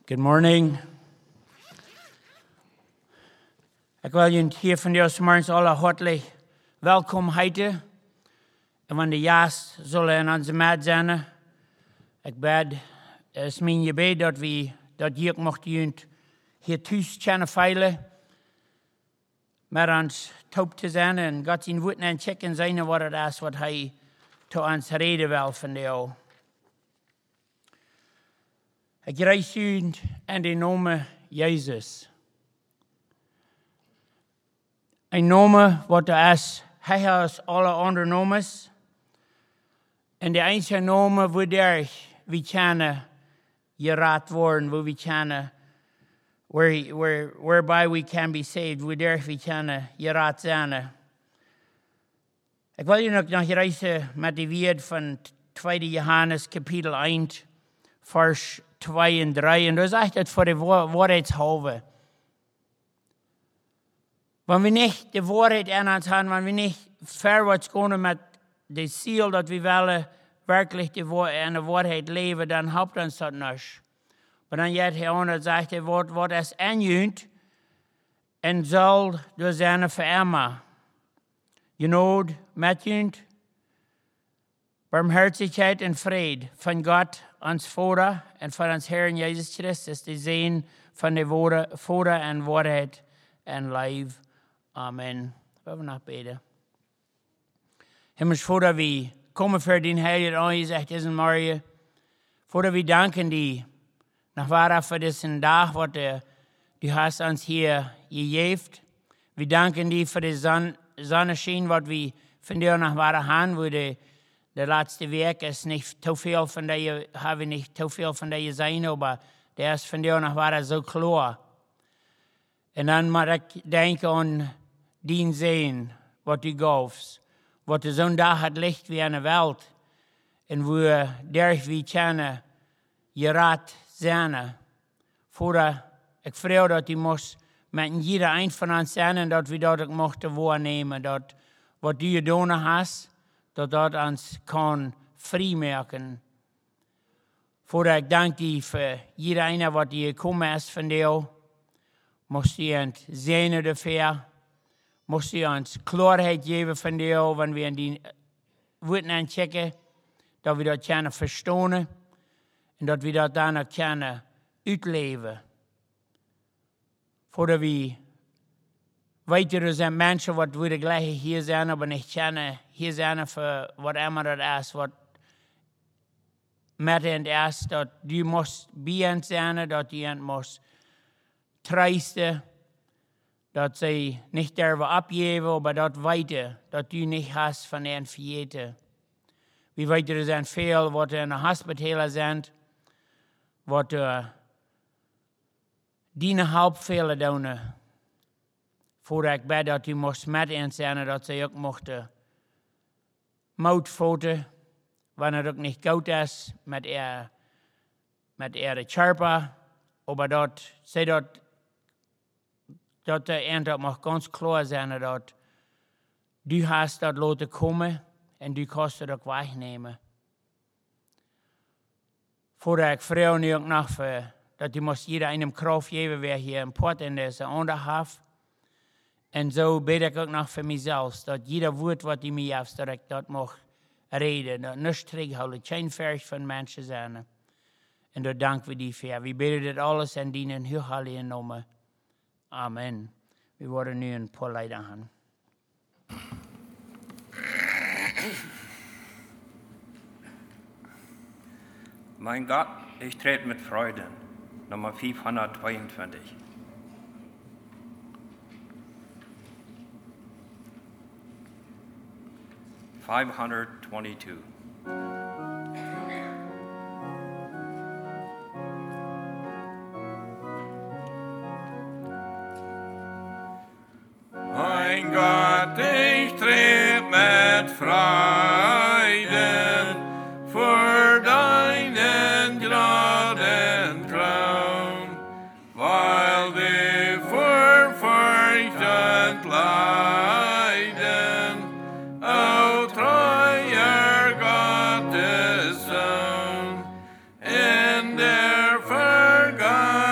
Good morning. Ik wil jullie hier van deze morgens alle hartelijk welkom heten. En wanneer de jaast zullen in onze maat zijn. Ik bid, het is mijn gebed dat je mocht jullie hier thuis kunnen veilen. Met ons taub te zijn en God zijn woorden en checken zijn wat het is wat hij tot ons reden wil van jou. Ik reis jullie in de naam Jezus. Een naam wat er is, hij is alle andere namen. En de enige naam waar we kunnen geraad worden, waar we kunnen, whereby we can be saved, waar we kunnen geraad zijn. Ik wil je nog reizen met de woord van 2 Johannes kapitel 1, vers 2 en 3. En dat is echt het voor de waarheidshalve. Wanneer we niet de waarheid in ons hebben, wanneer we niet verwaarts gaan met de ziel dat we willen werkelijk in de waarheid leven, dan helpt ons dat niet. Maar dan gaat hij aan en zegt hij, wat is in jullie en zal door zijn voor immer. Genood met jullie, barmhartigheid en vrede van God, ons Vader, en van ons Heer Jezus Christus, de Zoon van de Vader en waarheid en leven. Amen. We hebben nog bidden. Himmels Vader, we komen voor die heilige aangezicht deze morgen. Vader, we danken die nog waar voor deze dag wat du hast ons hier gegeven. We danken die voor de zonneschijn wat we van dir nog waar hebben, wo de laatste week is niet te veel van die, hebben we niet te veel van die zijn, maar der is van dir nog waar zo klaar. En dan moet ik denken aan die zin wat du gafst, wat er zo'n dag het licht weer in de wereld, en wo der we kunnen geraad zijn. Vader, ik vrees dat u moest met ieder een van ons zijn en dat we dat ook mochten waarnemen, dat wat du gedaan hast, dat ons kan vrijmaken. Vader, ik dank je voor iedereen wat hier gekomen is van jou. Moest je ons zegenen ervoor. Moest je ons klaarheid geven van jou, wanneer we in die woorden aanchecken, dat we dat kunnen verstaan en dat we dat dan ook kunnen uitleven. Vader, we weten er zijn mensen wat willen gleich hier zijn, maar niet kunnen hier zijn voor wat immer dat is, wat met hen is, dat du moest bij ons zijn, dat je hen moest troosten, dat zij niet durven opgeven, maar dat weten, dat du niet hast van hen vergeten. We weten er zijn veel wat in de hospitalen zijn, wat die hulp velen doen. Voordat ik bid dat u moest met hen zijn en dat zij ook mochten moedvoeten, wanneer het ook niet goed is met de charpa, maar dat zij dat de eind mag ganz klaar zijn dat du hast dat laten komen en du kost het ook wegnemen. Voordat ik vrees nu ook nog voor dat u moest jeder een kracht geven weer hier in Port in deze onderhaf. En zo bid ik ook nog voor mezelf, dat jeder woord wat u mij heeft, dat ik dat mag reden, dat niet terughouden, geen vers van mensen zijn. En dat danken we die voor. We bidden dit alles en dienen uw heilige naam. Amen. We worden nu een paar lieder aan. Mein Gott, ich trete mit Freuden. Nummer 522. (522). Mein Gott, ich trete mit Freuden vor deinen geraden Thron, weil die verfurchten Leiden, o treuer Gottes Sohn, in der Vergangenheit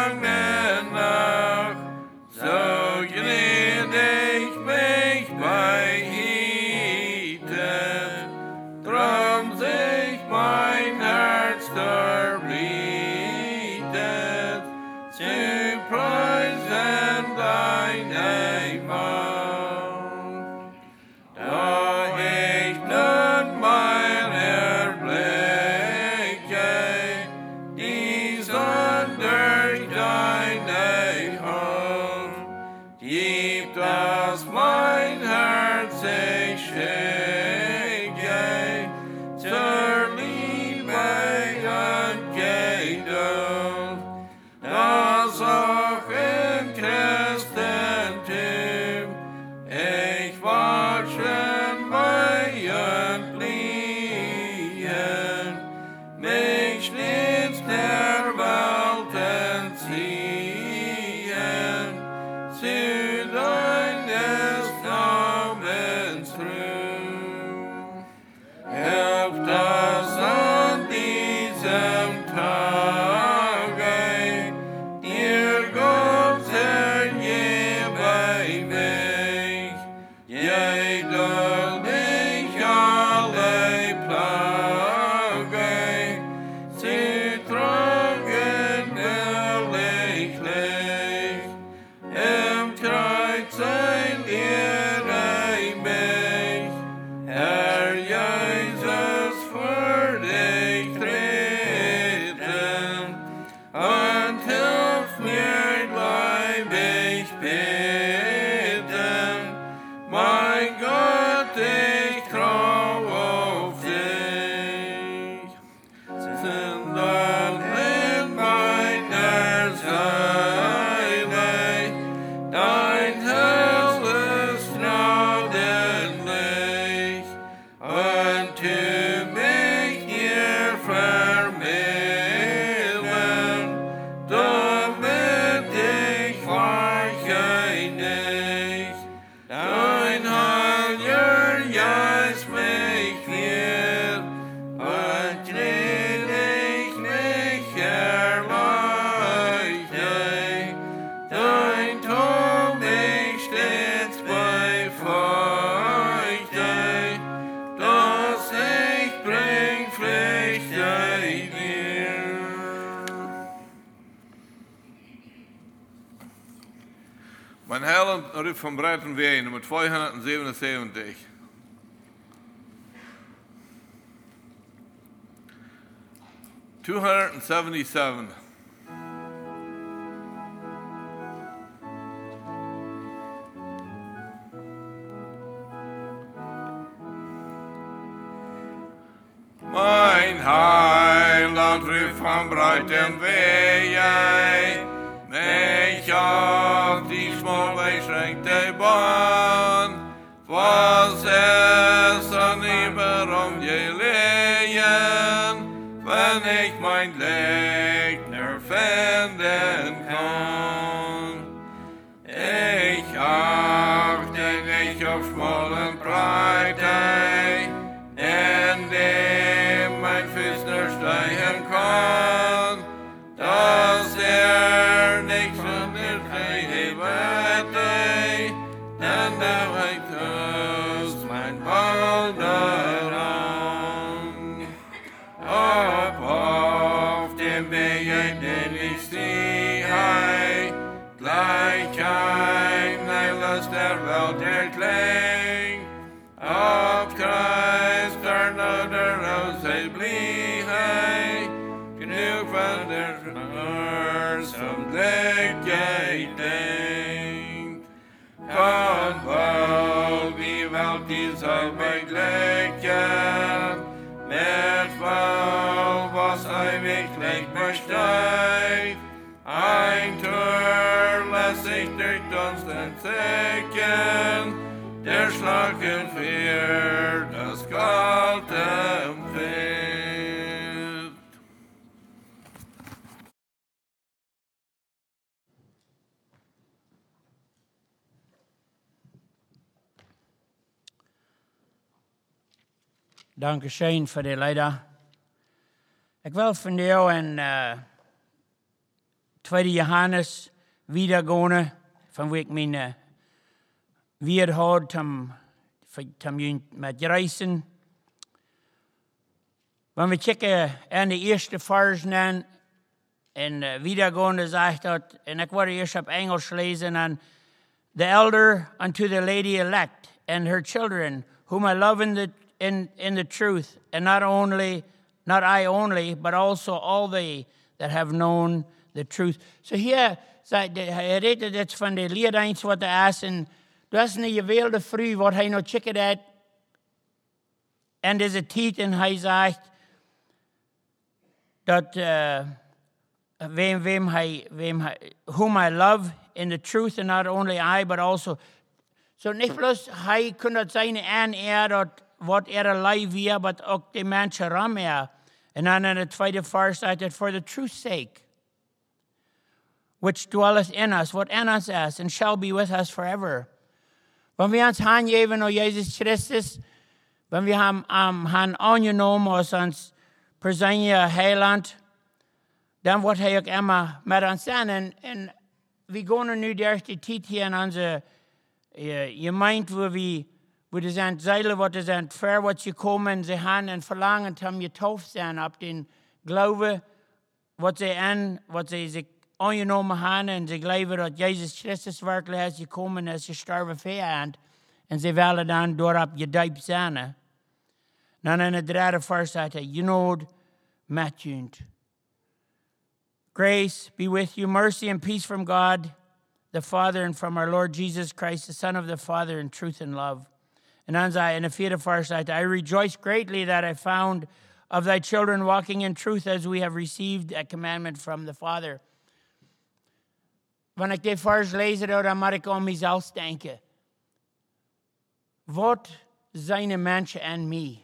gibt, dass mein Herz sich schicke, zur Liebe und Geduld, dass auch im Christentum ich watschen bei und fliehen, mich stets der Welt entziehen, zu deines Namens Ruhm. Hilf, dass an diesem Tage dir Gott ergebe mich, geduldig alle Plage zu tragen ehrlich. Im Kreuz ein Lehre mich, Herr Jesus, für dich treten, und hilf mir gleich beten. Mein Gott, ich trau auf dich. Sondern in meiner Seele, dein helles Strahlenlicht, und tu mich dir vermitteln, damit ich weiche nicht. Dein Heiliger Geist mich führt, und ich mich erleichte. Dein Ton mich stets befeuchte, dass ich bring Früchte dir. Mein Herr rief von Breiten Wehen, Nummer 277. $277. Mein Heiland rief von breiten Wege, mich auf die schmal beschränkte Bahn, was es an Überraum gelegen, wenn ich mein Gegner finden kann. Ich achte nicht auf schmalen Breite, in dem mein Fuß nur steigen kann, dass nicht von der Freiheit wette, denn der Weitus mein Ball daran. Auf dem Wege, den ich sehe, gleich ein Lust der Welt erklingt, Abkreis der Nader aus der Bliehe, genug von der zum Glück gedenkt. Kann wohl die Welt die soll beglücken, mit wohl was ewiglich besteht. Ein Tor lässt sich durch Dunst entdecken, der Schlangen für das Gold empfiehlt. Dankeschön voor de leider. Ik wil van jou in 2 Johannes wiedergehen, van wie ik mijn weer had om met reizen. Wenn wir checken an die erste Versen an, en wiedergehende sagt dat, en ik word eerst op Engels lezen, and the elder unto the lady elect, and her children, whom I love in the truth, and not I only, but also all they that have known the truth. So hier, hij redt het van de lied eens wat hij is, en dat is een geweldige vrouw, wat hij nog checken heeft. En deze tijd, en hij zegt, dat whom I love in the truth, and not only I, but also. So niet bloos hij kon dat zijn en dat wat alive hier, maar ook de mensen ram er. En dan in het tweede vers staat het, for the truth's sake, which dwelleth in us, what in us is, and shall be with us forever. Wanneer we ons aangeven aan Jezus Christus, wanneer we hem aangenomen als ons persoonlijke heiland, dan wordt hij ook immer met ons zijn. En we gaan nu door de tijd hier in onze gemeente, wo die zijn zeilen, wat die zijn ver wat je komen, en ze gaan en verlangen om getauft zijn op den Glaube, wat ze zich aangenomen hebben, en ze geloven dat Jezus Christus werkelijk is gekomen en is gestorven voor hen, en ze willen dan doorop gedoopt zijn. Dan in het derde vers staat hij, genood met je. Grace be with you, mercy and peace from God, the Father, and from our Lord Jesus Christ, the Son of the Father, in truth and love. And as in the vierde verse, I rejoice greatly that I found of thy children walking in truth as we have received a commandment from the Father. Wanneer ik dit vers lees, dan moet ik aan mezelf denken. Wat zijn de mensen en mij?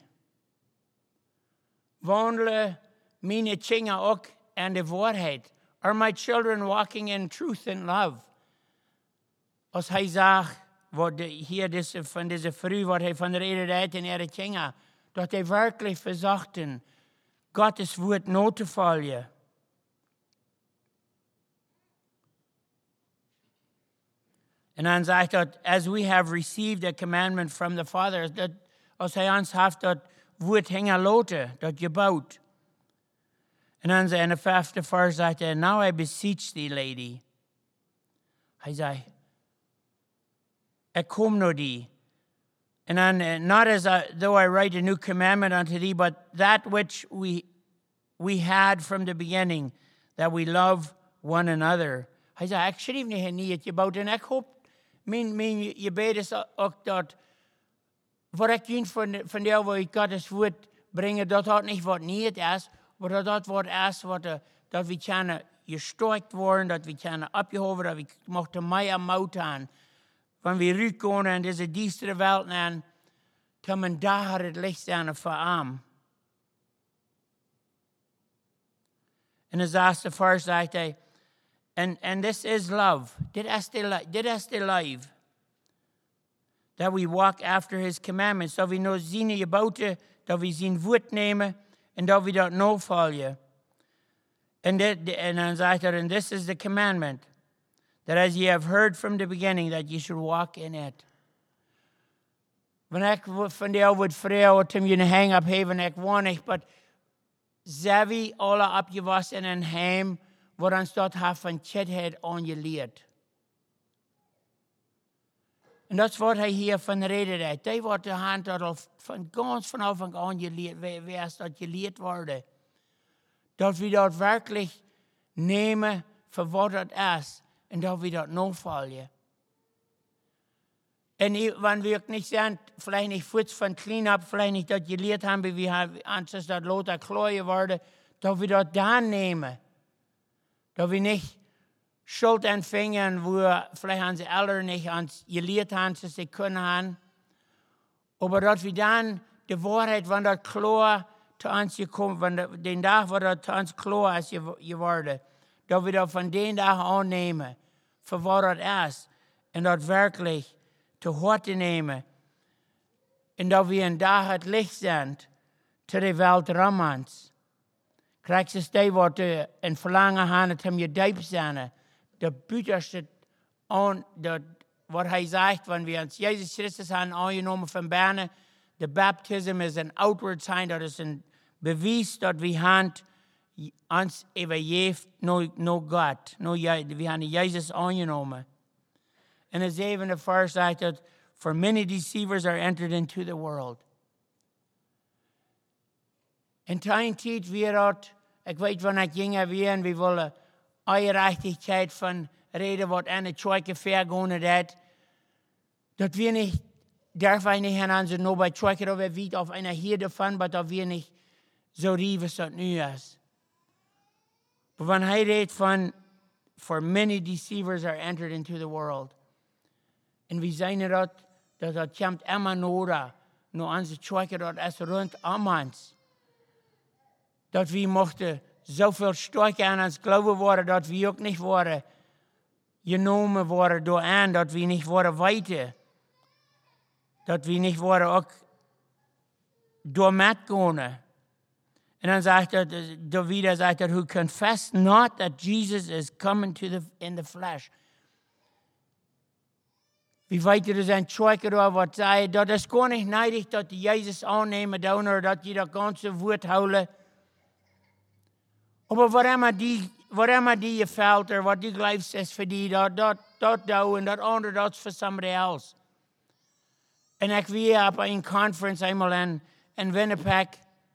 Wandelen mijn kinderen ook in de waarheid? Are my children walking in truth and love? Als hij zegt, wat hier van deze vrouw, wat hij van de reden deed in ihre kinderen, dat hij werkelijk verzochten, Gottes woord na te volgen. En dan zegt dat, as we have received a commandment from the Father, dat als hij ons heeft dat woord hingen laten, dat gebouwd. En dan in de vijfde vers zegt hij, now I beseech thee, lady. Hij zei, ik kom naar die. And then, not as though I write a new commandment unto thee, but that which we had from the beginning, that we love one another. Hij zei, ik schreef niet het gebouwd, en ik hoop, mijn gebed is ook dat, wat ik vind van jou, waar ik Gottes woord brengen, dat niet wat niet is, maar dat wat is, dat we kunnen gesterkt worden, dat we kunnen opgehoven, dat we mochten mij aan mout aan. Wanneer we uitkomen in deze diestere wereld, en dan men daar het licht zijn voor hem. In de zesde vers zegt hij, and this is love. Dit is de life. That we walk after his commandments. Dat we nou zijn geboden, dat we zijn woord nemen, en dat we dat nou volgen. En dan zegt hij, and this is the commandment. That as ye have heard from the beginning, that ye should walk in it. Wanneer ik van jou wordt vragen, om je een hang op hebben, ik woon niet, maar zijn we alle opgewassen in een heim, wat ons dat heeft van kindheid aangeleerd. En dat is wat hij hier van reden heeft. Dat wordt de hand dat al van ganz vanaf aan geleerd, wie is dat geleerd worden. Dat we dat werkelijk nemen voor wat het is. En dat we dat nog volgen. En wanneer we ook niet zijn, vielleicht niet voets van clean-up, vielleicht niet dat geleerd hebben, wie anders dat later klooien worden, dat we dat dan nemen. Dat we niet schuld ontvangen, wo vielleicht onze Eltern nicht ons geleerd hebben, zoals ze kunnen hebben. Maar dat we dan de waarheid van dat klaar te ons gekomen, van de dag waar dat te ons klaar is geworden, dat we dat van die dag aannemen, voor wat dat is. En dat werkelijk te harte nemen. En dat we een dag het licht zijn, te de wereld ram ons. Krijg ze steeds wat een verlangen aan het hem gedoopt zijn. De buitenste aan, wat hij zegt, wanneer we ons Jezus Christus hebben aangenomen van binnen, de baptism is een outward sign, dat is een bewijs dat we ons overgeeft naar God. We hebben Jezus aangenomen. En de zevende vers zegt dat, for many deceivers are entered into the world. In die tijd weer dat, ik weet wanneer ik ging weer en we willen Eingerechtigkeit von Rede, was eine Scheuke vergehen hat, dass wir nicht, darf wir nicht an so nur bei Scheuke, da wir wieder auf einer Herde von, aber dass wir nicht so rieben, was das nu ist. Aber wenn er redet von, for many deceivers are entered into the world. Und wir sehen das kommt immer nur unsere Scheuke, das ist rund um uns. Dass wir mochten so viel stärker an uns glauben worden, dass wir auch nicht worden genommen worden durch an, dass wir nicht worden weiter. Dass wir nicht worden auch durch mitgehen. Und dann sagt er, wieder sagt er, who confess not that Jesus is coming in the flesh. Wie weit er zijn Scheuke da wat zei, dat is gar nicht neidig, dass die Jesus annehmen, oder dass die das ganze Wort houden. Aber wat immer die gefällt, oder was die geloofst ist für die, dat doen en dat andere, dat is voor somebody else. En ik weer op een conference eenmaal in Winnipeg,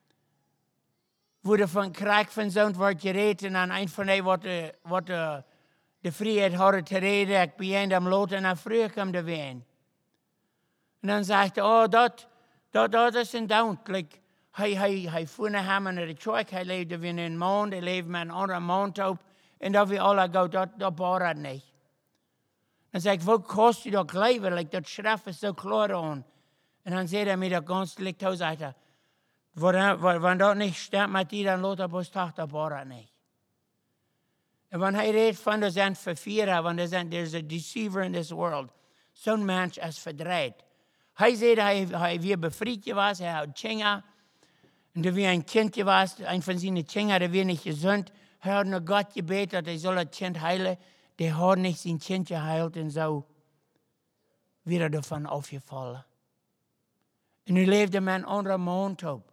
wo er van Krieg van zo'n wordt geredet, en aan een van die wat de vrijheid hadden te reden, ik begin hem laten naar vroeger kwam er weer in. En dan zegt hij, oh, dat is een down. Like, hij voerde hem naar de kerk, hij leefde weer in een maand, hij leefde met een andere maand op, en dat we alle gaan, dat baat het niet. Dan zeg ik, wat kost je dat leven? Like, dat schrift is zo klaar aan. En dan zei hij mij dat ganz licht uit, zegt hij, wanneer dat niet stemt met die, dan laat hij pas toch, dat baat het niet. En wanneer hij redt van er zijn vervieren, want there's a deceiver in this world. Zo'n mens is verdreid. Hij zei dat hij weer bevrijd was, hij had Kinder. En er weer een kindje was, een van zijn kinderen, dat weer niet gezond. Hij had naar God gebeten dat hij zal het kind heilen. Die had niet zijn kindje geheild en zo weer ervan afgevallen. En nu leefde men onder een maand op.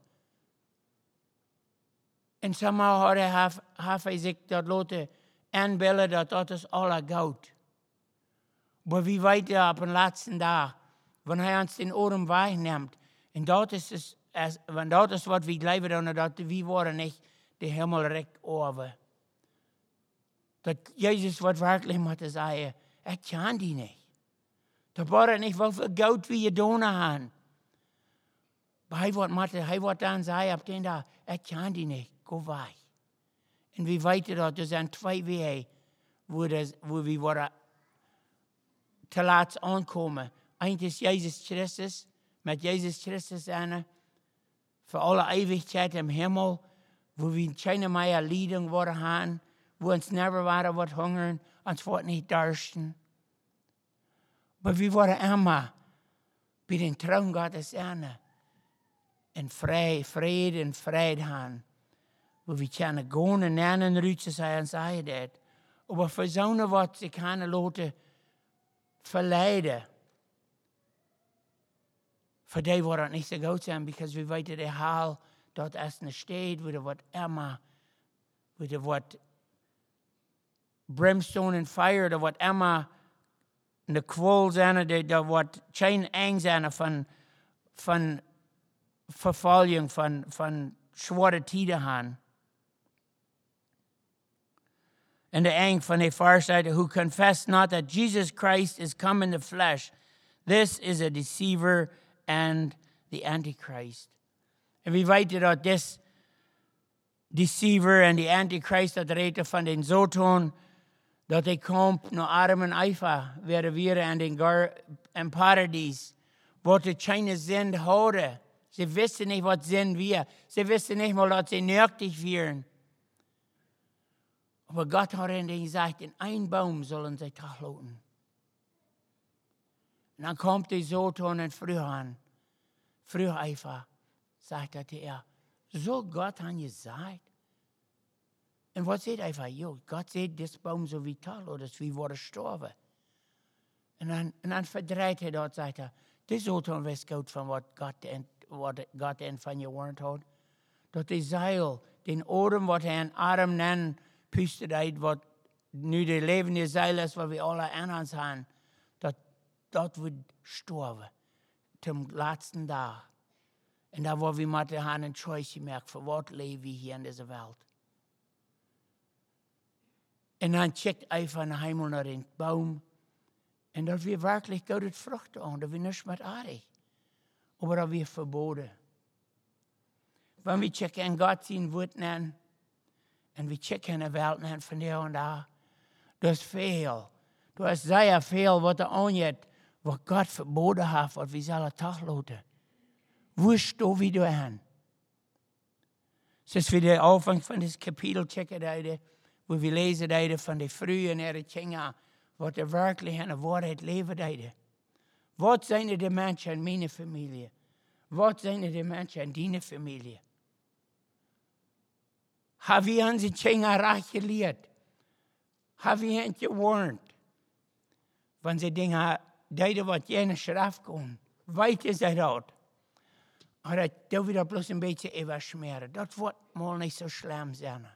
En somehow had hij zich dat laten aanbellen dat is alle goud. Maar wie weet op een laatste dag, wanneer hij ons den oren wegneemt, en dat is wat we geloven, dat we worden niet de hemel recht over. Dat Jezus wat werkelijk moet zeggen, ik kan die niet. Dat wordt niet hoeveel goud wie je doen aan. Maar hij wordt dan zeggen op den dag, ik kan die niet, go weg. En we weten dat er zijn twee wegen wo we worden te laat aankomen. Eén is Jezus Christus, met Jezus Christus aan, voor alle eeuwigheid im Himmel, wo we keine meer Leiding worden gaan, wo ons never waren wat hungern, ons wordt niet dorsten. Maar we worden immer bij den Traum Gottes aan, in vrede en vrijheid gaan. Wo we kunnen gaan en lernen ruiten zijn en zeggen dat. Maar voor zo'n wat ze kunnen laten verleiden. Voor die wordt het niet zo goed zijn, because we weten de haal dat is een stad, wo er wat immer, wo er wat brimstone en fire, er wat immer de kwol zijn, er wat geen eng zijn van vervolging, van zware tijden gaan. And the eng van the far side, who confess not that Jesus Christ is come in the flesh. This is a deceiver and the Antichrist. En we weten dat this deceiver and the Antichrist, dat reden van den Zoton, dat hij komt naar Adam en Eva, werden weer in paradijs, wat de keine zin houden. Ze wisten niet wat zin weer. Ze wisten niet mal dat ze nötig wären. Aber Gott hat ihnen gesagt, in einen Baum sollen sie doch lauten. Und dann kommt die Soton und früher an. Früher einfach, sagt er, so Gott hat gesagt. Und was sagt einfach, Gott sagt, das Baum so wie toll, oder wie wurde gestorben. Und dann verdreht er dort, sagt er, die Soton weiß gut von was Gott von gewarnt hat. Dat die Seil, den Odem, was er in Adam nennt, pustet uit, wat nu de levende zeil is, wat we alle aan ons hebben, dat wordt sterven, zum laatste dag. En daar waar we moeten gaan een choice gemaakt, voor wat leven we hier in deze wereld. En dan checkt einfach nach Himmel naar den Baum. En dat wir wirklich gute Früchte an, dat wir nicht mit aardig. Aber dat wir verboten. Wenn wir checken Gott sein Wort an, und wir checken die Welt an von der und da, das ist viel. Du hast sehr viel, was angeht, was Gott verboten hat, was wir sollen Tag lassen. Wo stehst du an? Das ist wieder der Anfang von das Kapitel checken, wo wir lesen von den frühen Kinder, was er wirklich an der Wahrheit leben. Was sind die Menschen in meiner Familie? Was sind die Menschen in deiner Familie? Haben wir unsere Kinder recht gelehrt? Haben wir ihnen gewarnt? Wenn sie Dinge deuten, was jene Schrift kommen, weiter sie dort. Aber da wird bloß ein bisschen überschmieren. Das wird mal nicht so schlimm sein.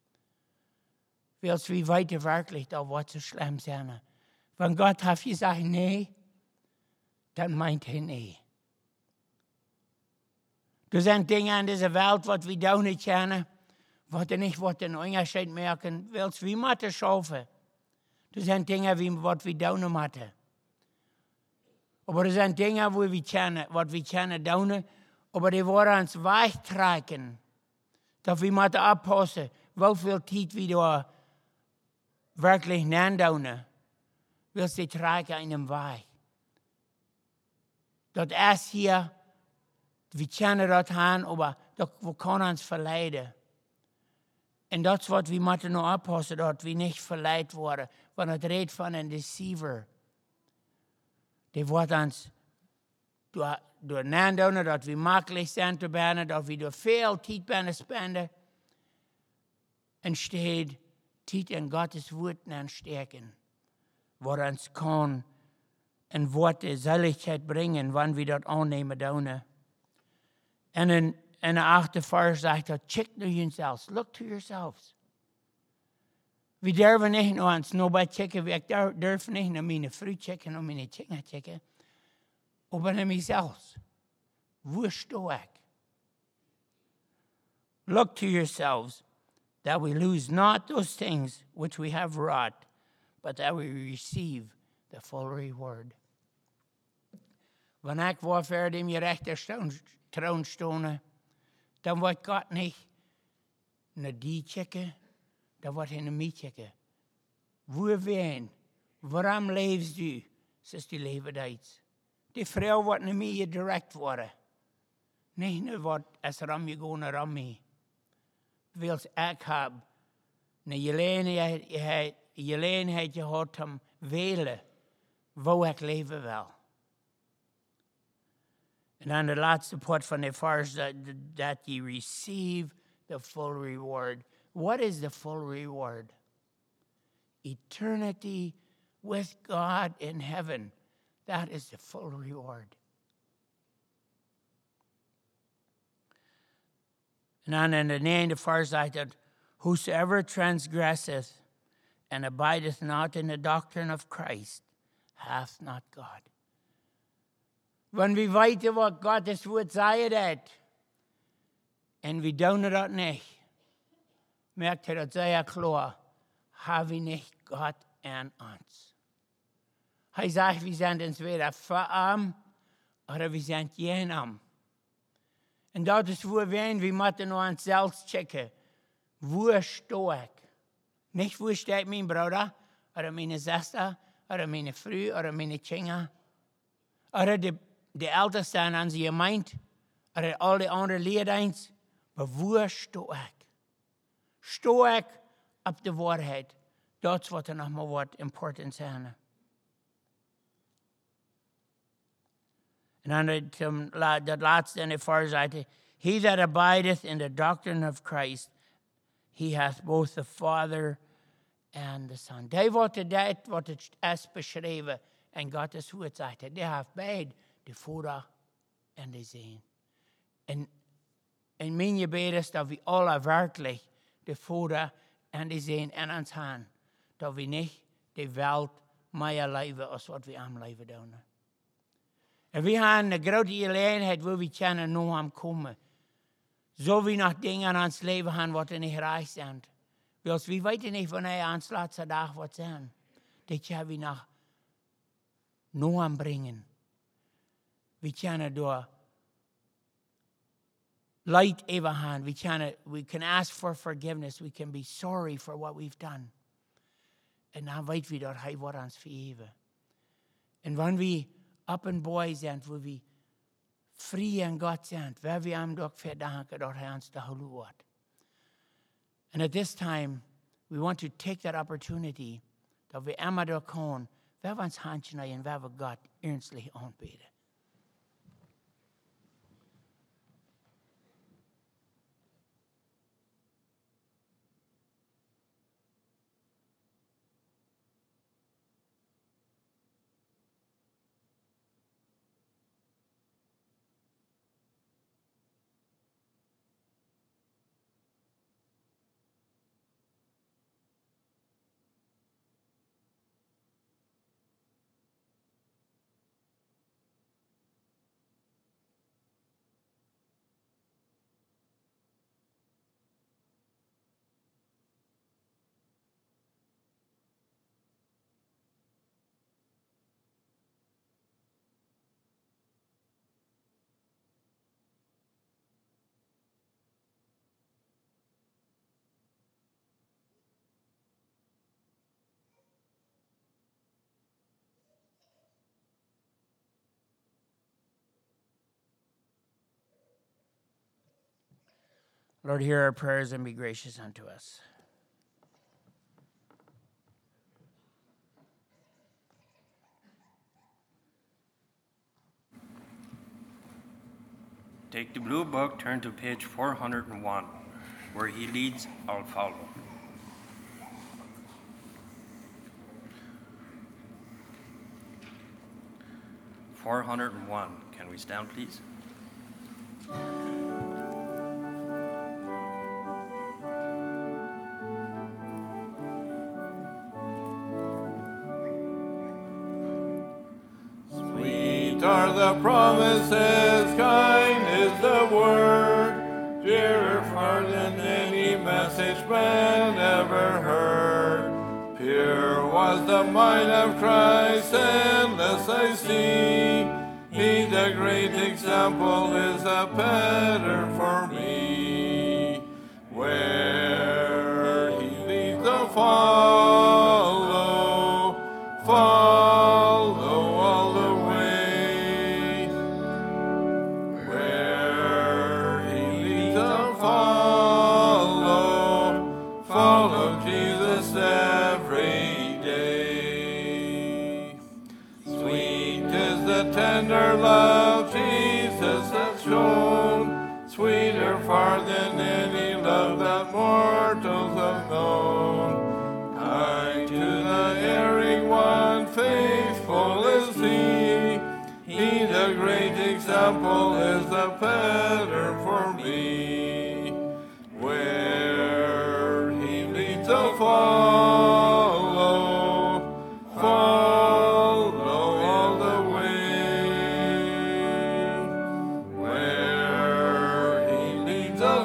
Weil wie weiter wirklich da wird so schlimm sein. Wenn Gott hat gesagt, nee, dann meint er nee. Da sind Dinge in dieser Welt, was wir da nicht kennen, was nicht einen Unterschied merken, weil es wie Mathe schaffen. Das sind Dinge, was wir da nicht machen. Aber das sind Dinge, wo wir kennen, was wir kennen, da nicht. Aber die wollen uns wegtragen, dass wir müssen abpassen, wie viel Zeit wir da wirklich nennen, will sie tragen einem Weg. Das ist hier, wir kennen das an, aber das kann uns verleiden. Und das, was wir müssen noch abpassen, dass wir nicht verleiht worden, wenn es redet von einem Deceiver. Die wird uns nennen, dass wir makkelijk zijn te benen, dass wir viel Zeit benen spenden. Und steht, Zeit in Gottes Wort stärken, was uns kann ein Wort der Seligkeit bringen, wenn wir das annehmen dürfen. Und in der 8. Vers sagt er, check to yourselves, look to yourselves. Wir dürfen nicht nur uns nur bei checken, wir dürfen nicht nur meine Frau checken und meine Kinder checken, aber an mich selbst. Wo stehe ich? Look to yourselves, that we lose not those things which we have wrought, but that we receive the full reward. Wenn ich war für dem gerechten Thron stehe, dann wird Gott nicht nach die checken, dann wird er nach mich checken. Wo wen? Warum lebst du? Das ist die Lebenszeit. Die Frau wird nach mir direkt worden. Nicht nur, was es gegangen an mich. Weil ich habe eine Gelegenheit gehabt, um wählen, wo ich leben will. Und dann der letzte Part von der Vers, that you receive the full reward. What is the full reward? Eternity with God in heaven. That is the full reward. And then in the 9th verse I said, whosoever transgresseth and abideth not in the doctrine of Christ hath not God. Wenn wir weten, was Gottes Wort sagt, und wir tun das nicht, merkt das sehr klar, haben wir nicht Gott in uns. Er sagt, wir sind entweder für ihn oder wir sind gegen ihn. Und das ist, wo wir müssen uns selbst checken. Wo stehe ich? Nicht, wo steht mein Bruder oder meine Schwester oder meine Frau oder meine Kinder oder die Ältesten an unsere Gemeinde oder all die anderen Lehrdienste. Aber wo stehe ich? Stehe ich auf die Wahrheit? Das wird nochmal was important sein. Und dann das letzte in der Vorseite, he that abideth in the doctrine of Christ, he hath both the Father and the Son. Die wordt dat wat het is beschreven in Gottes Woord sagt. Die heeft beide de Vader en de Zoon. En mijn gebed is dat we alle werkelijk de Vader en de Zoon in ons hebben. Dat we niet de wereld meer leven als wat we aan leven doen. En we hebben een grote gelegenheid waar we kunnen naar hem komen. Zo we nog dingen in ons leven hebben wat niet reich zijn. Als wie weet niet van hij aanslaat vandaag wat zijn. Dat je wie naar Noam brengen. We kunnen door light even hand. We can ask for forgiveness. We can be sorry for what we've done. En dan weet we dat hij wordt ons vergeven. En wanneer we op en boy zijn, waar we vrij in God zijn, waar we hem ook verdanken dat hij ons de hulp wordt. And at this time, we want to take that opportunity dat we allemaal door kunnen, waar we ons handje naar en waar we God ernstlich aanbidden. Lord, hear our prayers and be gracious unto us. Take the blue book, turn to page 401. Where he leads, I'll follow. (401). Can we stand, please? Sweet are the promises, kind is the word, dearer far than any message man ever heard. Pure was the mind of Christ, endless I see. He, the great example, is a pattern for me. Where he leads, I'll follow, follow all the way. Where he leads, I'll follow, follow Jesus every day. Sweet is the tender love Jesus has shown, sweeter far than any love that mortals have known. Kind to the erring one, faithful is he. He, the great example, is the pattern for me. Where he leads, I'll follow, follow all the way. Where he leads, I'll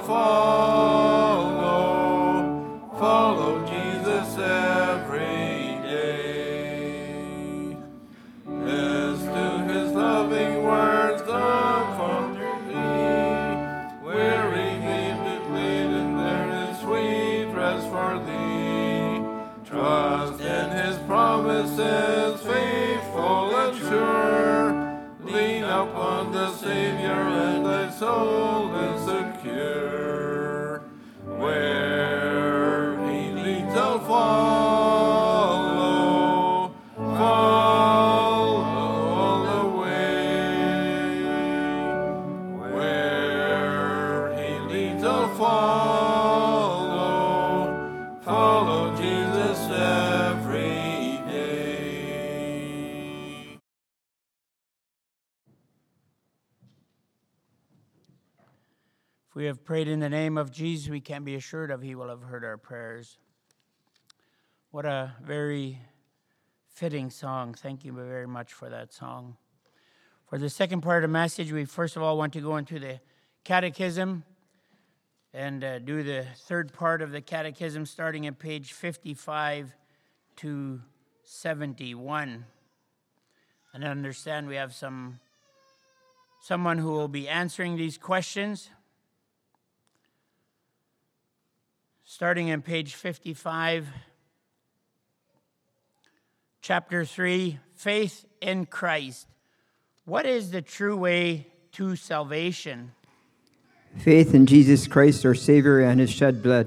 follow, follow Jesus every day. As to his loving words, the Father thee, weary laden, there is sweet rest for thee. Trust in his promises, faithful and sure. Lean upon the Savior, and thy soul is secure. Where he leads, I'll follow, follow all the way. Where he leads, I'll follow, follow Jesus every day. If we have prayed in the name of Jesus, we can be assured of he will have heard our prayers. What a very fitting song. Thank you very much for that song. For the second part of the message, we first of all want to go into the catechism. and do the third part of the catechism starting at page 55 to 71. And I understand we have someone who will be answering these questions. Starting in page 55, chapter 3, Faith in Christ. What is the true way to salvation? Faith in Jesus Christ, our Savior, and his shed blood.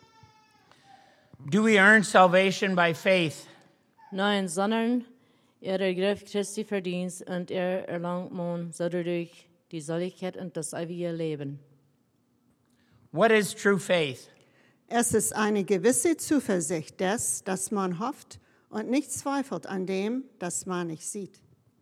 Do we earn salvation by faith? Nein, sondern ergreift Christi Verdienst und erlangt man so dadurch die Seligkeit und das ewige Leben. What is true faith? Es ist eine gewisse Zuversicht des, dass man hofft und nicht zweifelt an dem, das man nicht sieht.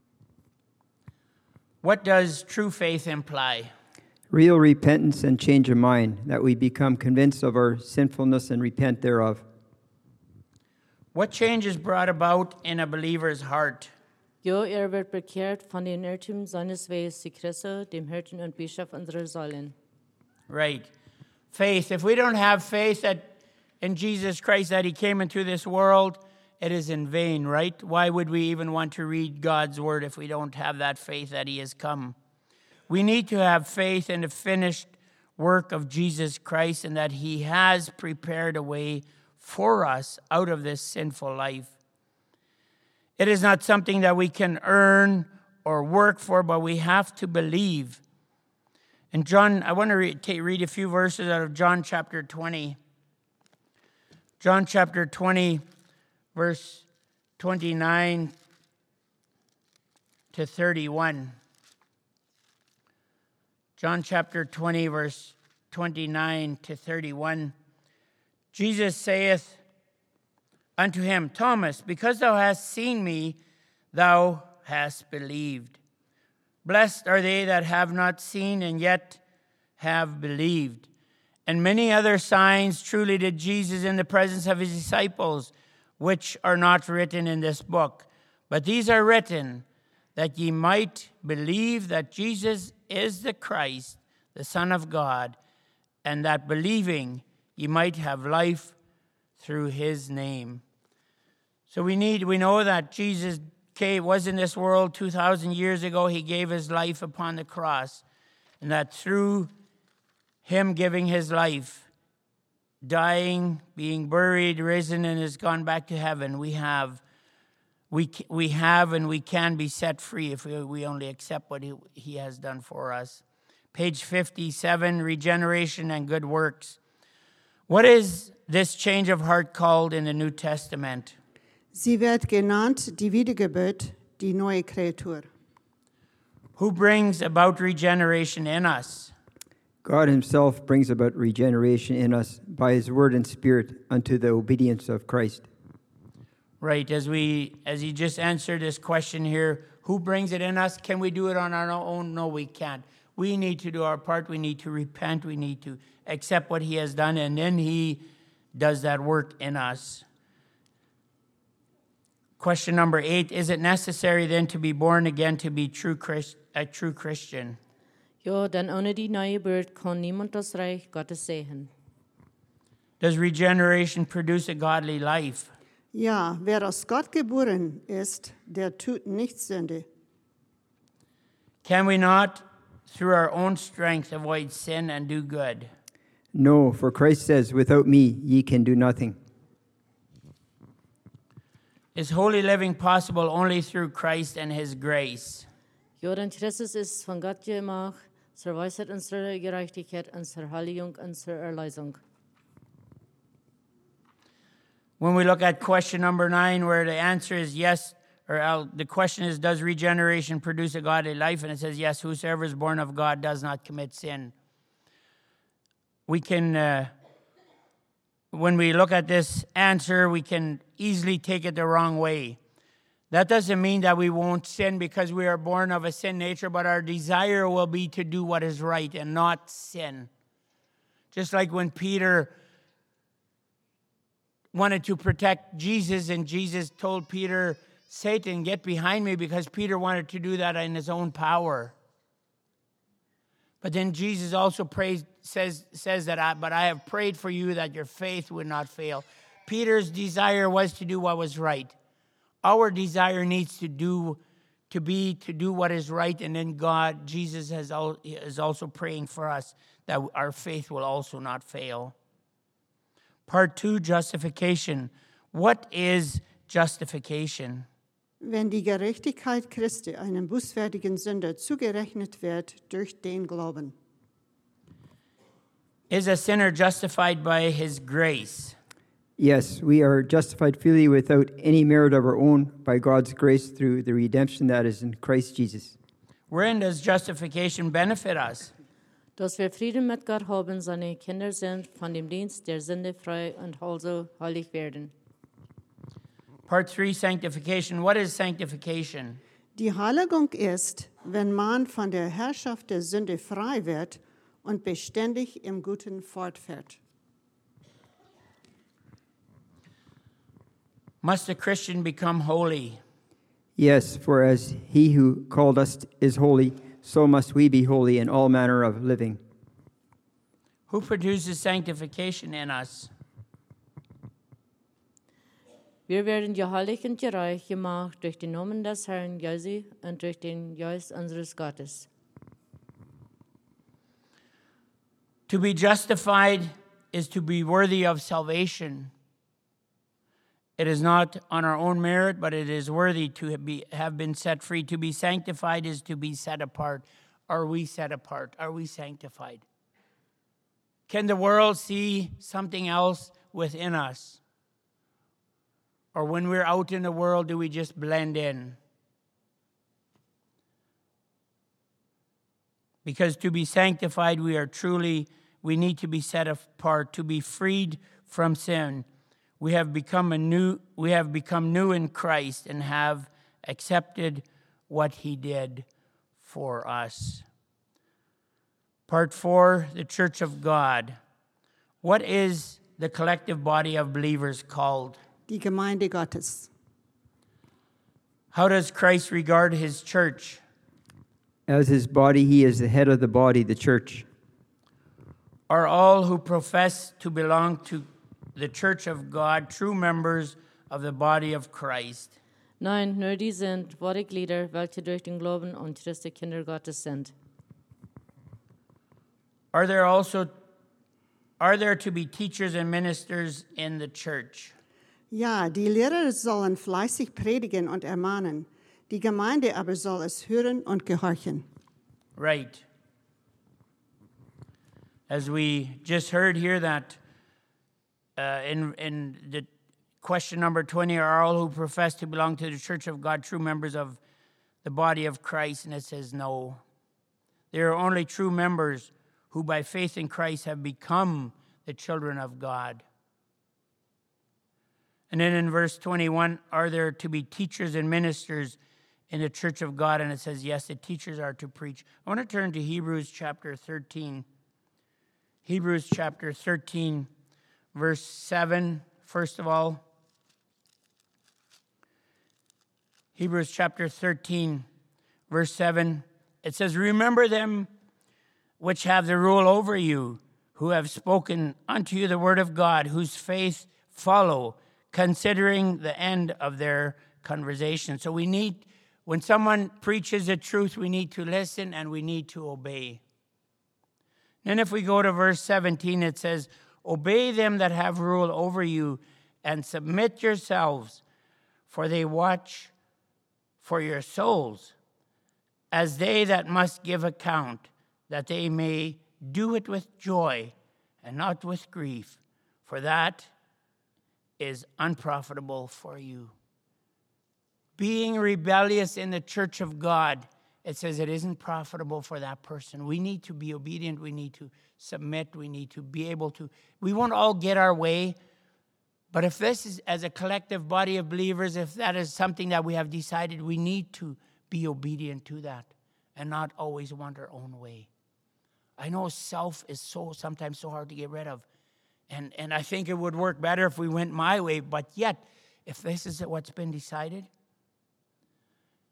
What does true faith imply? Real repentance and change of mind, that we become convinced of our sinfulness and repent thereof. What change is brought about in a believer's heart? Jo, wird bekehrt von den Irrtümern seines Weges zu Christus, dem Hirten und Bischof unserer Seelen. Right. Faith. If we don't have faith that in Jesus Christ that he came into this world, it is in vain, right? Why would we even want to read God's word if we don't have that faith that he has come? We need to have faith in the finished work of Jesus Christ and that he has prepared a way for us out of this sinful life. It is not something that we can earn or work for, but we have to believe. And John, I want to read a few verses out of John chapter 20. John chapter 20, verse 29 to 31. John chapter 20, verse 29 to 31. Jesus saith unto him, Thomas, because thou hast seen me, thou hast believed. Blessed are they that have not seen and yet have believed. And many other signs truly did Jesus in the presence of his disciples, which are not written in this book. But these are written, that ye might believe that Jesus is the Christ, the Son of God, and that believing ye might have life through his name. So we know that Jesus was in this world 2,000 years ago. He gave his life upon the cross. And that through him giving his life, dying, being buried, risen, and has gone back to heaven, we have and we can be set free if we only accept what he has done for us. Page 57, regeneration and good works. What is this change of heart called in the New Testament? Sie wird genannt die Wiedergeburt, die neue Kreatur. Who brings about regeneration in us? God himself brings about regeneration in us by his word and spirit unto the obedience of Christ. Right, as he just answered this question here, who brings it in us? Can we do it on our own? No, we can't. We need to do our part. We need to repent. We need to accept what he has done, and then he does that work in us. Question number 8, is it necessary then to be born again to be a true Christian? Ja, denn ohne die neue Geburt kann niemand das Reich Gottes sehen. Does regeneration produce a godly life? Ja, wer aus Gott geboren ist, der tut nicht Sünde. Can we not, through our own strength, avoid sin and do good? No, for Christ says, without me ye can do nothing. Is holy living possible only through Christ and his grace? Ja, denn Christus ist von Gott gemacht, zur Weisheit unserer Gerechtigkeit und zur Heiligung unserer Erlösung. When we look at question number 9, where the answer is yes, the question is, does regeneration produce a godly life? And it says, yes, whosoever is born of God does not commit sin. We can, when we look at this answer, we can easily take it the wrong way. That doesn't mean that we won't sin because we are born of a sin nature, but our desire will be to do what is right and not sin. Just like when Peter wanted to protect Jesus, and Jesus told Peter, Satan, get behind me, because Peter wanted to do that in his own power. But then Jesus also says that, but I have prayed for you that your faith would not fail. Peter's desire was to do what was right. Our desire needs to do what is right, and then Jesus is also praying for us that our faith will also not fail. Part 2, justification. What is justification? Wenn die Gerechtigkeit Christi einem bußfertigen Sünder zugerechnet wird durch den Glauben. Is a sinner justified by his grace? Yes, we are justified freely without any merit of our own by God's grace through the redemption that is in Christ Jesus. Wherein does justification benefit us? Dass wir Frieden mit Gott haben, seine Kinder sind, von dem Dienst der Sünde frei und also heilig werden. Part 3, sanctification. What is sanctification? Die Heiligung ist, wenn man von der Herrschaft der Sünde frei wird und beständig im Guten fortfährt. Must a Christian become holy? Yes, for as he who called us is holy, so must we be holy in all manner of living. Who produces sanctification in us? Wir werden geheiligt und gerecht gemacht durch den Namen des Herrn Jesu und durch den Geist unseres Gottes. To be justified is to be worthy of salvation. It is not on our own merit, but it is worthy to have been set free. To be sanctified is to be set apart. Are we set apart? Are we sanctified? Can the world see something else within us? Or when we're out in the world, do we just blend in? Because to be sanctified, we need to be set apart. To be freed from sin, we have become new in Christ and have accepted what he did for us. Part 4, the Church of God. What is the collective body of believers called? Die Gemeinde Gottes. How does Christ regard his church? As his body, he is the head of the body, the church. Are all who profess to belong to the Church of God true members of the body of Christ? Nein, nur die sind wahre Glieder, welche durch den Glauben an Christi Kinder Gottes sind. Are there to be teachers and ministers in the church? Ja, die Lehrer sollen fleißig predigen und ermahnen. Die Gemeinde aber soll es hören und gehorchen. Right. As we just heard here that in the question number 20, are all who profess to belong to the Church of God true members of the body of Christ? And it says no. There are only true members who by faith in Christ have become the children of God. And then in verse 21, are there to be teachers and ministers in the Church of God? And it says, yes, the teachers are to preach. I want to turn to Hebrews chapter 13. Hebrews chapter 13, verse 7, first of all. Hebrews chapter 13, verse 7. It says, remember them which have the rule over you, who have spoken unto you the word of God, whose faith follow, considering the end of their conversation. So when someone preaches the truth, we need to listen and we need to obey. Then if we go to verse 17, it says, obey them that have rule over you and submit yourselves, for they watch for your souls, as they that must give account, that they may do it with joy and not with grief, for that is unprofitable for you. Being rebellious in the church of God, it says it isn't profitable for that person. We need to be obedient. We need to submit. We need to be able to. We won't all get our way, but if this is as a collective body of believers, if that is something that we have decided, we need to be obedient to that and not always want our own way. I know self is sometimes so hard to get rid of. And I think it would work better if we went my way, but yet, if this is what's been decided,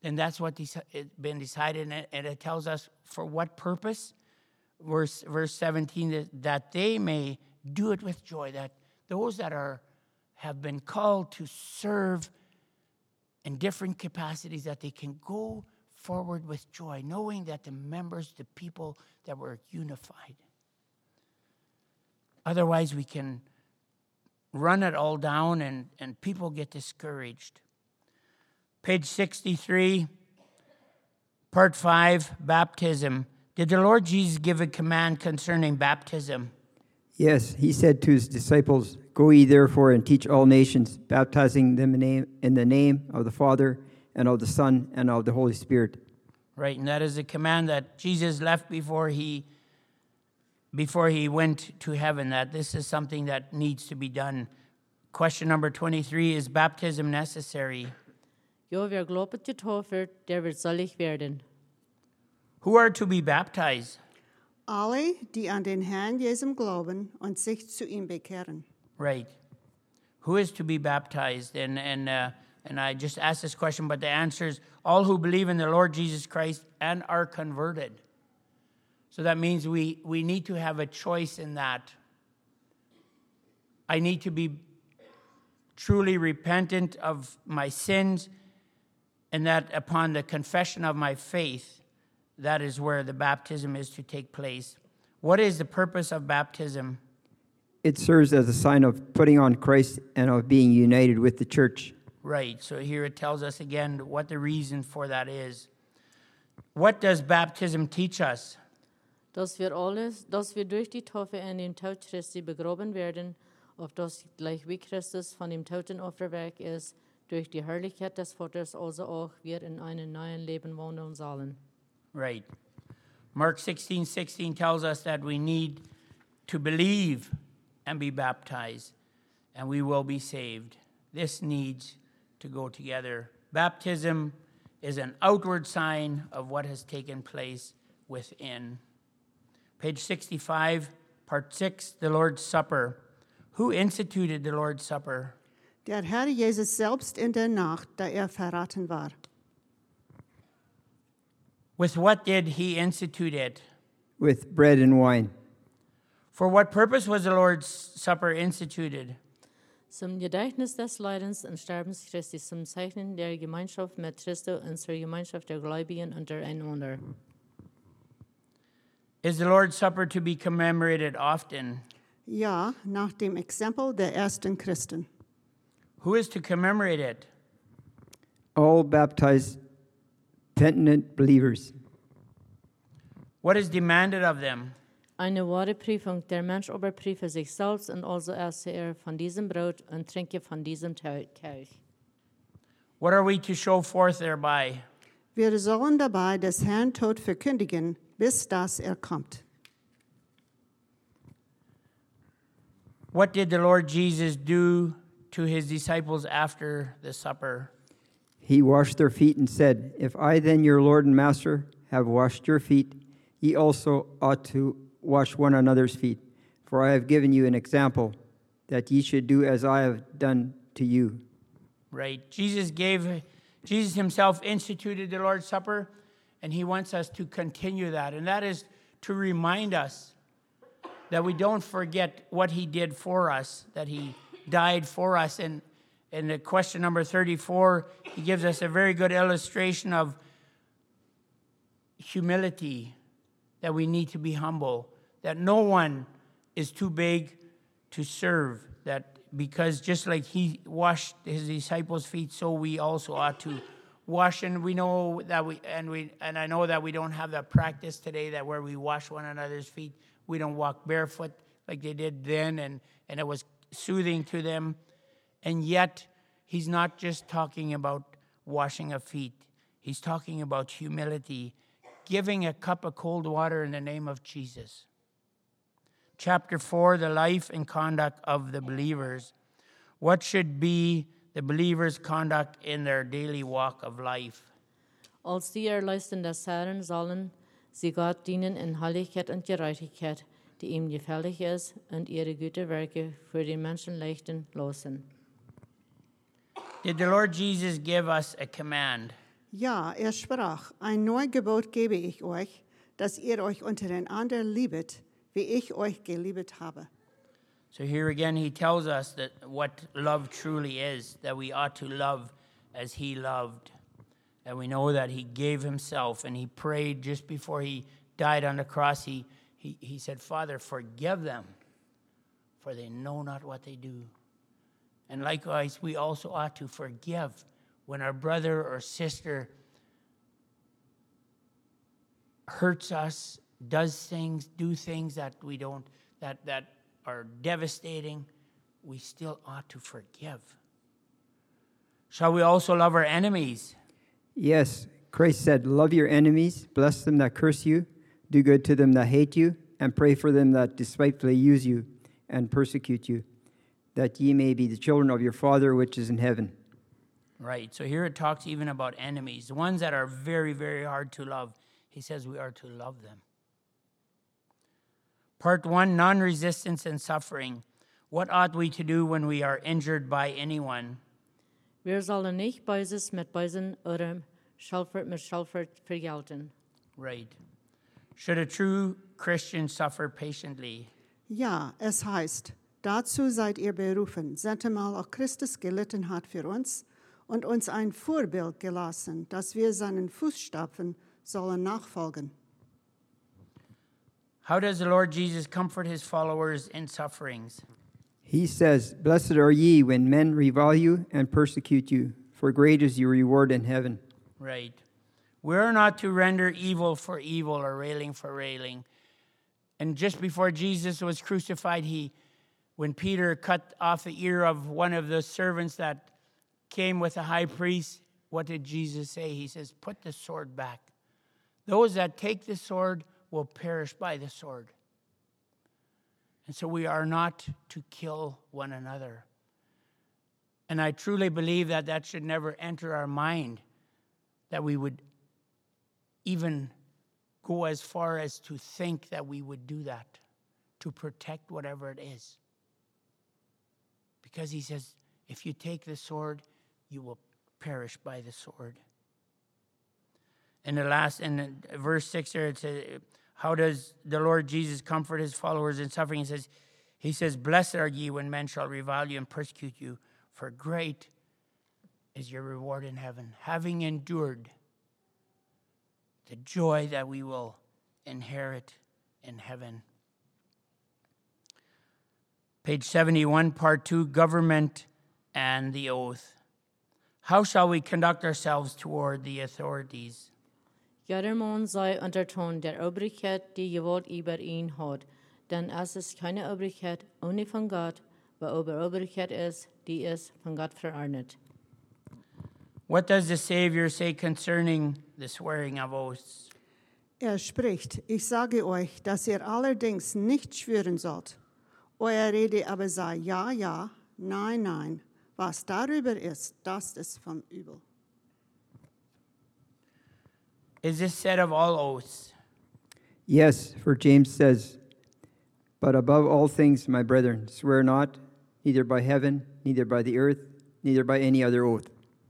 And that's what it's been decided, and it tells us for what purpose. Verse 17, that they may do it with joy, that those that have been called to serve in different capacities, that they can go forward with joy, knowing that the members, the people, that were unified. Otherwise, we can run it all down and people get discouraged. Page 63, part 5, baptism. Did the Lord Jesus give a command concerning baptism? Yes, he said to his disciples, "Go ye therefore and teach all nations, baptizing them in the name of the Father and of the Son and of the Holy Spirit." Right, and that is a command that Jesus left before he went to heaven, that this is something that needs to be done. Question number 23, is baptism necessary? Ja, wer glaubt getauft, der wird selig werden. Who are to be baptized? Alle, die an den Herrn Jesum glauben und sich zu ihm bekehren. Right. Who is to be baptized? And I just asked this question, but the answer is all who believe in the Lord Jesus Christ and are converted. So that means we need to have a choice in that. I need to be truly repentant of my sins, and that upon the confession of my faith, that is where the baptism is to take place. What is the purpose of baptism? It serves as a sign of putting on Christ and of being united with the church. Right, so here it tells us again what the reason for that is. What does baptism teach us? Dass wir durch die Taufe in dem Tod Christi begraben werden, auf das gleich wie Christus von dem Toten auferweckt ist, durch die Herrlichkeit des Vaters, also auch wir in einem neuen Leben wohnen sollen. Right. Mark 16:16 tells us that we need to believe and be baptized, and we will be saved. This needs to go together. Baptism is an outward sign of what has taken place within. Page 65, part 6, the Lord's Supper. Who instituted the Lord's Supper? Der Herr Jesus selbst in der Nacht, da verraten war. With what did he institute it? With bread and wine. For what purpose was the Lord's Supper instituted? Zum Gedächtnis des Leidens und Sterbens Christi, zum Zeichnen der Gemeinschaft mit Christus und zur Gemeinschaft der Gläubigen untereinander. Is the Lord's Supper to be commemorated often? Ja, nach dem Exempel der ersten Christen. Who is to commemorate it? All baptized, penitent believers. What is demanded of them? Eine wahre Prüfung. Der Mensch überprüfe sich selbst und also esse von diesem Brot und trinke von diesem Kelch. What are we to show forth thereby? Wir sollen dabei des Herrn Tod verkündigen, bis dass kommt. What did the Lord Jesus do to his disciples after the supper? He washed their feet and said, "If I then, your Lord and Master, have washed your feet, ye also ought to wash one another's feet. For I have given you an example, that ye should do as I have done to you." Right. Jesus himself instituted the Lord's Supper, and he wants us to continue that. And that is to remind us that we don't forget what he did for us, that he died for us. And in the question number 34, he gives us a very good illustration of humility, that we need to be humble, that no one is too big to serve, that because just like he washed his disciples' feet, so we also ought to wash. And we know that and I know that we don't have that practice today, that where we wash one another's feet, we don't walk barefoot like they did then, and it was soothing to them. And yet, he's not just talking about washing of feet. He's talking about humility, giving a cup of cold water in the name of Jesus. Chapter 4, the life and conduct of the believers. What should be the believers' conduct in their daily walk of life? Als die Leisten des Herrn sollen sie Gott dienen in Heiligkeit und Gerechtigkeit, die ihm gefällig ist, und ihre guten Werke für die Menschen leichten lassen. Did the Lord Jesus give us a command? Ja, sprach, ein Neugebot gebe ich euch, dass ihr euch untereinander liebet, wie ich euch geliebt habe. So here again, he tells us that what love truly is, that we ought to love as he loved. And we know that he gave himself, and he prayed just before he died on the cross. He said, Father, forgive them, for they know not what they do. And likewise, we also ought to forgive when our brother or sister hurts us, do things that we don't, that are devastating. We still ought to forgive. Shall we also love our enemies? Yes, Christ said, love your enemies, bless them that curse you, do good to them that hate you, and pray for them that despitefully use you and persecute you, that ye may be the children of your Father which is in heaven. Right, so here it talks even about enemies, the ones that are very, very hard to love. He says we are to love them. Part 1, non-resistance and suffering. What ought we to do when we are injured by anyone? Wir sollen nicht Böses mit Bösen oder Schelfert mit Schelfert vergelten. Right. Should a true Christian suffer patiently? Ja, es heißt, dazu seid ihr berufen, sintemal auch Christus gelitten hat für uns und uns ein Vorbild gelassen, dass wir seinen Fußstapfen sollen nachfolgen. How does the Lord Jesus comfort his followers in sufferings? He says, blessed are ye when men revile you and persecute you, for great is your reward in heaven. Right. We're not to render evil for evil or railing for railing. And just before Jesus was crucified, when Peter cut off the ear of one of the servants that came with the high priest, what did Jesus say? He says, put the sword back. Those that take the sword will perish by the sword. And so we are not to kill one another. And I truly believe that that should never enter our mind, that we would even go as far as to think that we would do that, to protect whatever it is. Because he says, if you take the sword, you will perish by the sword. In verse 6 there, it says, how does the Lord Jesus comfort his followers in suffering? He says, blessed are ye when men shall revile you and persecute you, for great is your reward in heaven. Having endured the joy that we will inherit in heaven. Page 71, part 2, government and the oath. How shall we conduct ourselves toward the authorities? Jeder Mann sei untertan der Obrigkeit, die Gewalt über ihn hat, denn es ist keine Obrigkeit ohne von Gott, weil Obrigkeit ist, die ist von Gott verordnet. What does the Savior say concerning the swearing of oaths? Spricht, ich sage euch, dass ihr allerdings nicht schwören sollt. Euer Rede aber sei ja, ja, nein, nein. Was darüber ist, das ist vom Übel. Is this said of all oaths? Yes, for James says, but above all things, my brethren, swear not, neither by heaven, neither by the earth, neither by any other oath.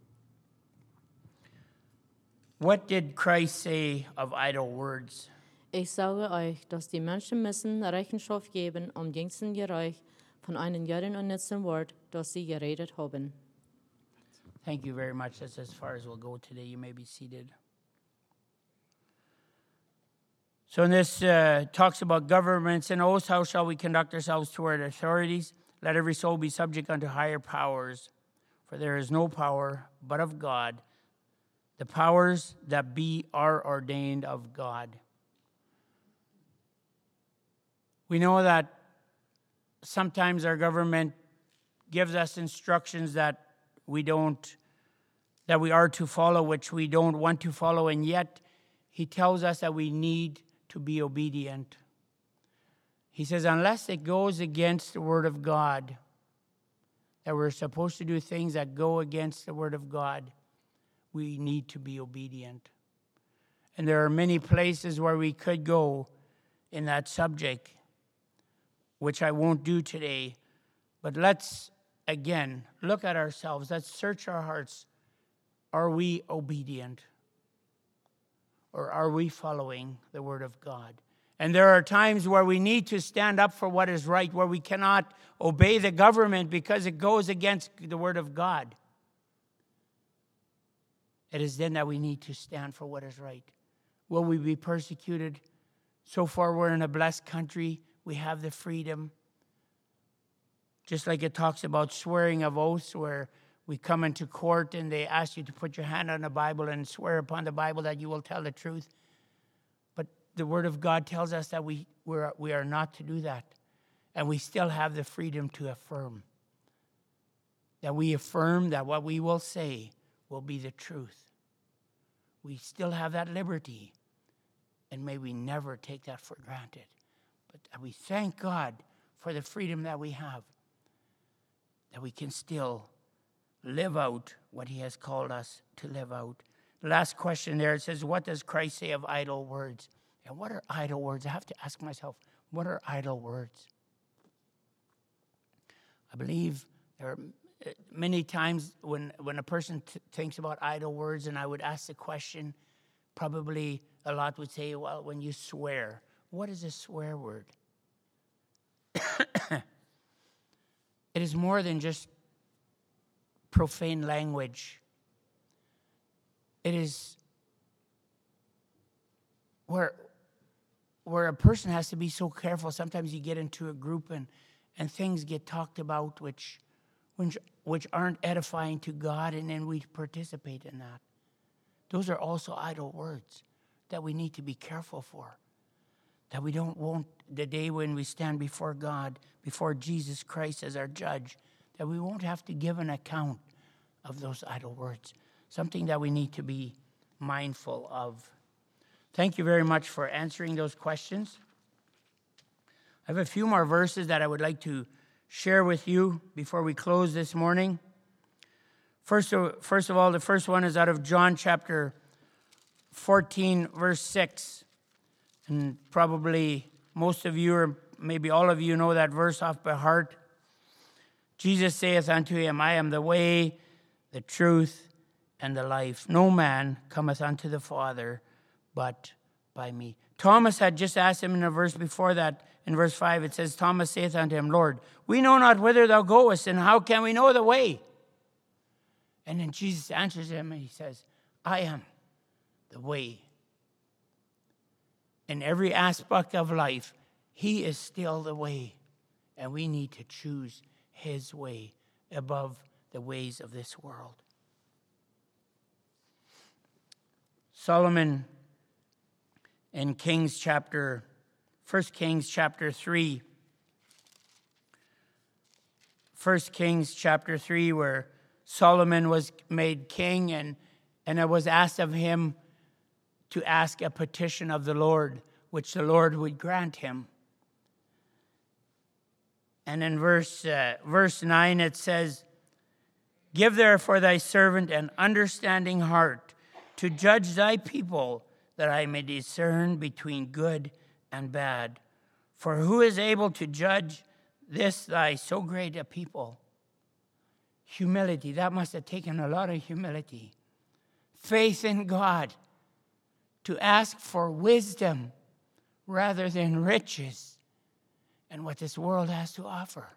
What did Christ say of idle words? Ich sage euch, dass die Menschen müssen Rechenschaft geben jüngsten Gereich von einem jeden unnützen Wort, das sie geredet haben. Thank you very much. That's as far as we'll go today. You may be seated. So in this talks about governments and oaths. How shall we conduct ourselves toward authorities? Let every soul be subject unto higher powers, for there is no power but of God. The powers that be are ordained of God. We know that sometimes our government gives us instructions that we are to follow, which we don't want to follow, and yet he tells us that we need to be obedient. He says, unless it goes against the Word of God, that we're supposed to do things that go against the Word of God, we need to be obedient. And there are many places where we could go in that subject, which I won't do today. But let's, again, look at ourselves. Let's search our hearts. Are we obedient? or are we following the Word of God? And there are times where we need to stand up for what is right, where we cannot obey the government because it goes against the Word of God. It is then that we need to stand for what is right. Will we be persecuted? So far, we're in a blessed country. We have the freedom. Just like it talks about swearing of oaths, where we come into court and they ask you to put your hand on the Bible and swear upon the Bible that you will tell the truth. But the Word of God tells us that we are not to do that. And we still have the freedom to affirm. That we affirm that what we will say will be the truth. We still have that liberty. And may we never take that for granted. But we thank God for the freedom that we have. That we can still live out what he has called us to live out. The last question there, it says, what does Christ say of idle words? And what are idle words? I have to ask myself, what are idle words? I believe there are many times when a person thinks about idle words, and I would ask the question, probably a lot would say, well, when you swear, what is a swear word? It is more than just profane language. It is where a person has to be so careful. Sometimes you get into a group and things get talked about which aren't edifying to God, and then we participate in that. Those are also idle words that we need to be careful for. That we don't want the day when we stand before God, before Jesus Christ as our judge, that we won't have to give an account of those idle words. Something that we need to be mindful of. Thank you very much for answering those questions. I have a few more verses that I would like to share with you before we close this morning. First of all, the first one is out of John chapter 14, verse 6. And probably most of you, or maybe all of you, know that verse off by heart. Jesus saith unto him, I am the way, the truth, and the life. No man cometh unto the Father but by me. Thomas had just asked him in a verse before that. In verse 5, it says, Thomas saith unto him, Lord, we know not whither thou goest, and how can we know the way? And then Jesus answers him, and he says, I am the way. In every aspect of life, he is still the way. And we need to choose his way above the ways of this world. Solomon in 1 Kings chapter 3. 1 Kings chapter 3, where Solomon was made king, and it was asked of him to ask a petition of the Lord, which the Lord would grant him. And in verse 9 it says, Give therefore thy servant an understanding heart to judge thy people, that I may discern between good and bad. For who is able to judge this thy so great a people? Humility, that must have taken a lot of humility. Faith in God, to ask for wisdom rather than riches and what this world has to offer.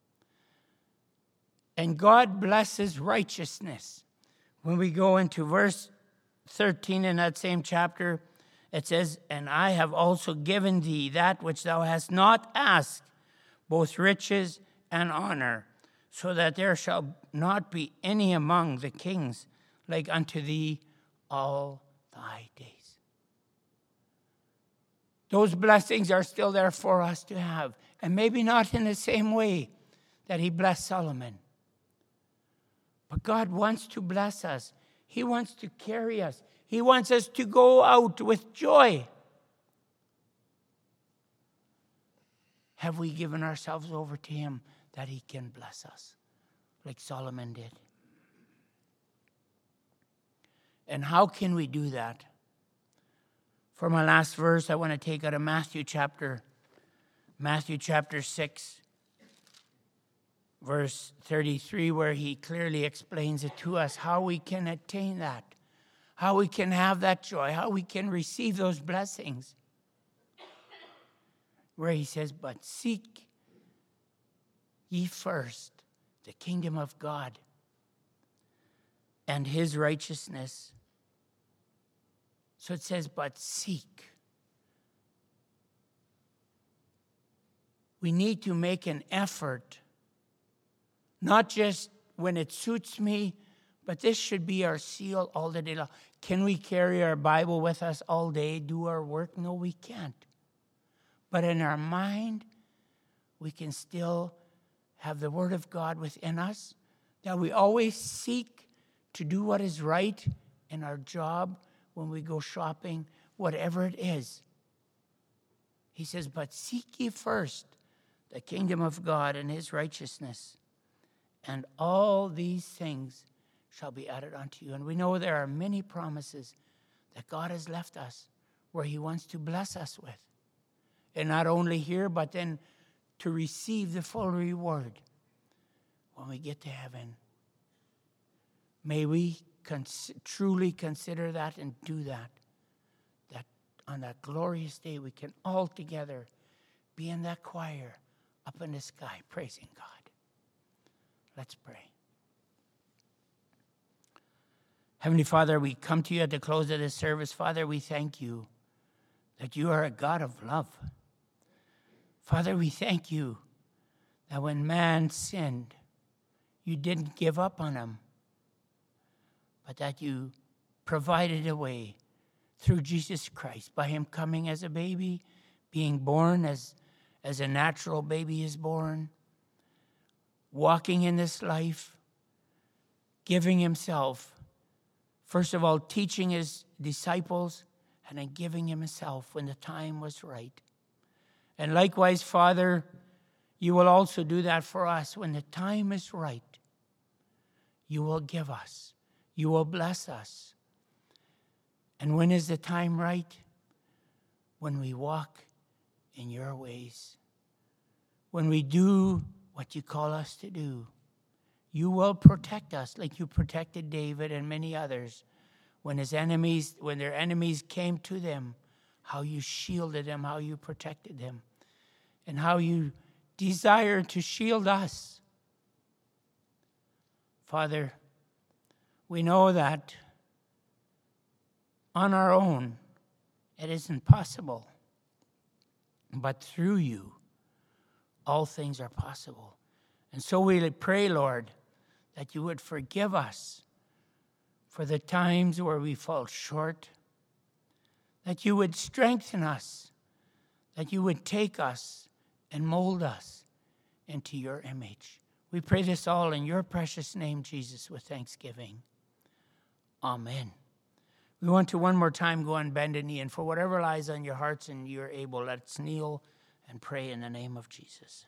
And God blesses righteousness. When we go into verse 13 in that same chapter, it says, And I have also given thee that which thou hast not asked, both riches and honor, so that there shall not be any among the kings like unto thee all thy days. Those blessings are still there for us to have, and maybe not in the same way that he blessed Solomon. But God wants to bless us. He wants to carry us. He wants us to go out with joy. Have we given ourselves over to him that he can bless us, like Solomon did? And how can we do that? For my last verse, I want to take out of Matthew chapter 6, verse 33, where he clearly explains it to us, how we can attain that. how we can have that joy, how we can receive those blessings. Where he says, but seek ye first the kingdom of God and his righteousness. So it says, but seek. We need to make an effort, not just when it suits me, but this should be our seal all the day long. Can we carry our Bible with us all day, do our work? No, we can't. But in our mind, we can still have the Word of God within us, that we always seek to do what is right in our job, when we go shopping, whatever it is. He says, but seek ye first the kingdom of God and his righteousness, and all these things shall be added unto you. And we know there are many promises that God has left us where he wants to bless us with. And not only here, but then to receive the full reward when we get to heaven. May we truly consider that and do that. That on that glorious day we can all together be in that choir up in the sky praising God. Let's pray. Heavenly Father, we come to you at the close of this service. Father, we thank you that you are a God of love. Father, we thank you that when man sinned, you didn't give up on him, but that you provided a way through Jesus Christ, by him coming as a baby, being born as a natural baby is born, walking in this life, giving himself, first of all, teaching his disciples, and then giving himself when the time was right. And likewise, Father, you will also do that for us. When the time is right, you will give us. You will bless us. And when is the time right? When we walk in your ways. When we do what you call us to do. You will protect us like you protected David and many others. When their enemies came to them, how you shielded them, how you protected them, and how you desire to shield us. Father, we know that on our own it isn't possible, but through you all things are possible. And so we pray, Lord, that you would forgive us for the times where we fall short, that you would strengthen us, that you would take us and mold us into your image. We pray this all in your precious name, Jesus, with thanksgiving. Amen. We want to one more time go and bend a knee, and for whatever lies on your hearts and you're able, let's kneel and pray in the name of Jesus.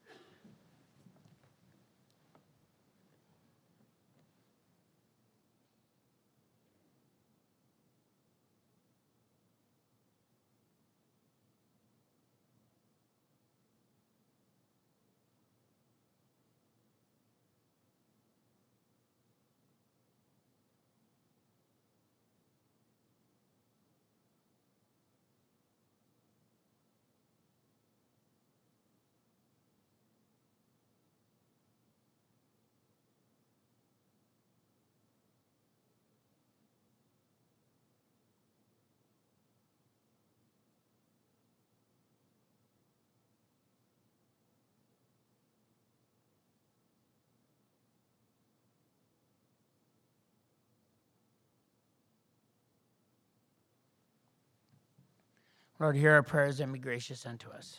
Lord, hear our prayers and be gracious unto us.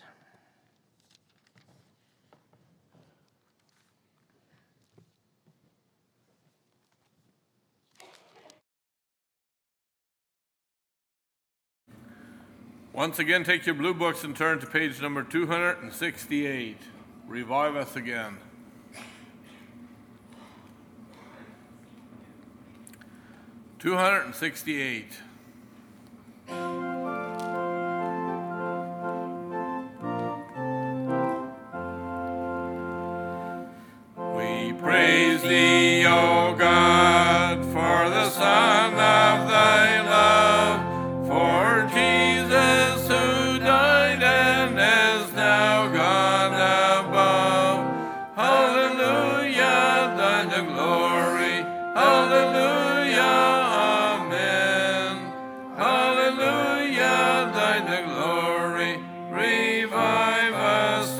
Once again, take your blue books and turn to page number 268. Revive us again. 268. We praise thee, O God, for the Son of the thine the glory, revive us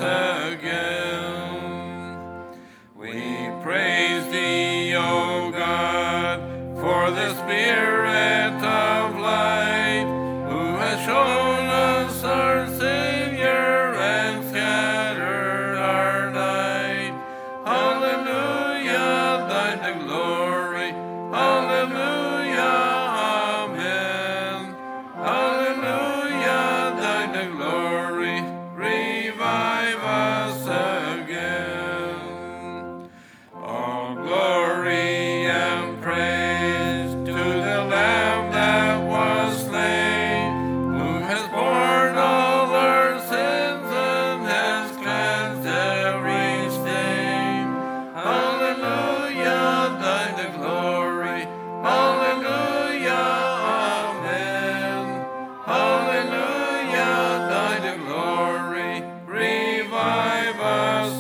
again. We praise thee, O God, for the Spirit of light, who has shown us our Savior and scattered our night. Hallelujah, thine the glory, hallelujah, amen. Hallelujah, thine the glory, revive us again. All glory and praise to the Lamb that was slain, who has borne all our sins and has cleansed every stain. Hallelujah, thine the glory, hallelujah, amen. Hallelujah, thine the glory, revive us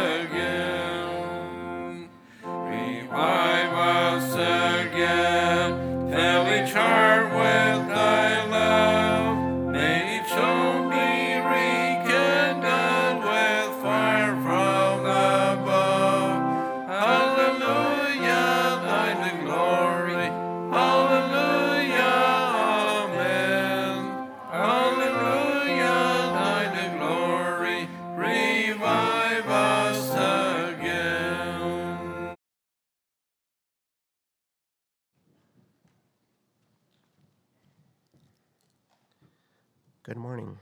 again. Revive us again, fill each heart with thy love. May each soul be rekindled with fire from above. Hallelujah, thine the glory, hallelujah, amen. Hallelujah, thine the glory, revive us again. Good morning.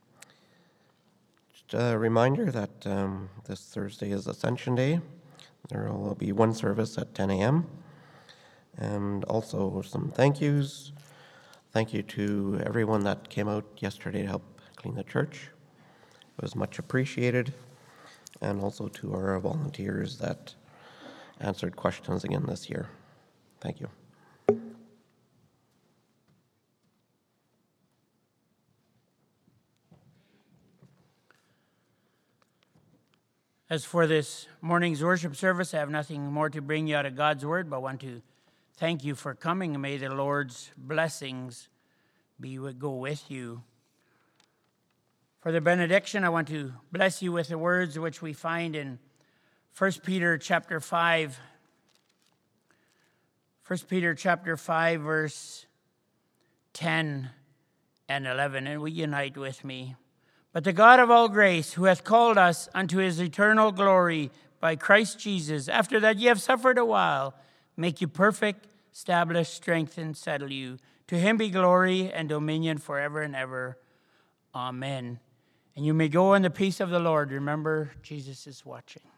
Just a reminder that this Thursday is Ascension Day. There will be one service at 10 a.m. And also some thank yous. Thank you to everyone that came out yesterday to help clean the church. It was much appreciated. And also to our volunteers that answered questions again this year. Thank you. As for this morning's worship service, I have nothing more to bring you out of God's word, but want to thank you for coming, and may the Lord's blessings go with you. For the benediction, I want to bless you with the words which we find in 1 Peter chapter 5. 1 Peter chapter 5, verse 10 and 11, and we unite with me. But the God of all grace, who hath called us unto his eternal glory by Christ Jesus, after that ye have suffered a while, make you perfect, establish, strengthen, settle you. To him be glory and dominion forever and ever. Amen. And you may go in the peace of the Lord. Remember, Jesus is watching.